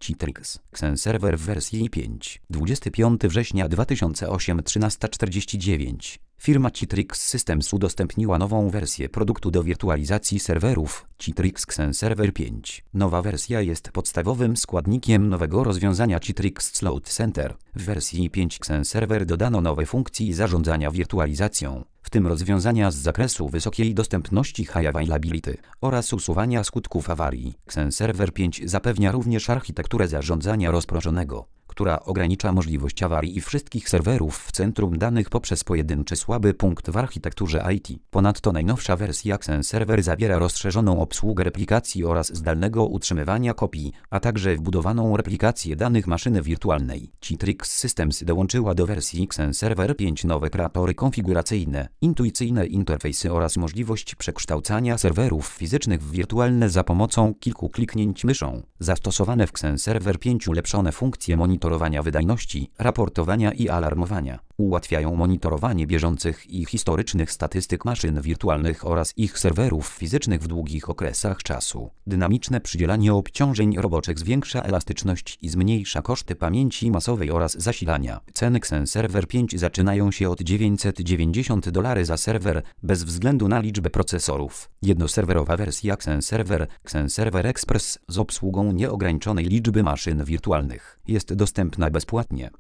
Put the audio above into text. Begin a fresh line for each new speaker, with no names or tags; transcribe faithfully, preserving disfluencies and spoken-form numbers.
Citrix Xenserver w wersji pięć. dwudziestego piątego września dwa tysiące ósmego trzynaście czterdzieści dziewięć. Firma Citrix Systems udostępniła nową wersję produktu do wirtualizacji serwerów, Citrix Xenserver pięć. Nowa wersja jest podstawowym składnikiem nowego rozwiązania Citrix Load Center. W wersji pięć Xenserver dodano nowe funkcje zarządzania wirtualizacją, w tym rozwiązania z zakresu wysokiej dostępności High Availability oraz usuwania skutków awarii. Xenserver pięć zapewnia również architekturę zarządzania rozproszonego, która ogranicza możliwość awarii wszystkich serwerów w centrum danych poprzez pojedynczy słaby punkt w architekturze I T. Ponadto najnowsza wersja Xenserver zawiera rozszerzoną obsługę replikacji oraz zdalnego utrzymywania kopii, a także wbudowaną replikację danych maszyny wirtualnej. Citrix Systems dołączyła do wersji Xenserver pięć nowe kreatory konfiguracyjne, intuicyjne interfejsy oraz możliwość przekształcania serwerów fizycznych w wirtualne za pomocą kilku kliknięć myszą. Zastosowane w Xenserver pięć ulepszone funkcje monitorowania wydajności, raportowania i alarmowania ułatwiają monitorowanie bieżących i historycznych statystyk maszyn wirtualnych oraz ich serwerów fizycznych w długich okresach czasu. Dynamiczne przydzielanie obciążeń roboczych zwiększa elastyczność i zmniejsza koszty pamięci masowej oraz zasilania. Ceny Xenserver pięć zaczynają się od dziewięćset dziewięćdziesiąt dolarów za serwer, bez względu na liczbę procesorów. Jednoserwerowa wersja Xenserver, Xenserver Express z obsługą nieograniczonej liczby maszyn wirtualnych, jest dostępna bezpłatnie.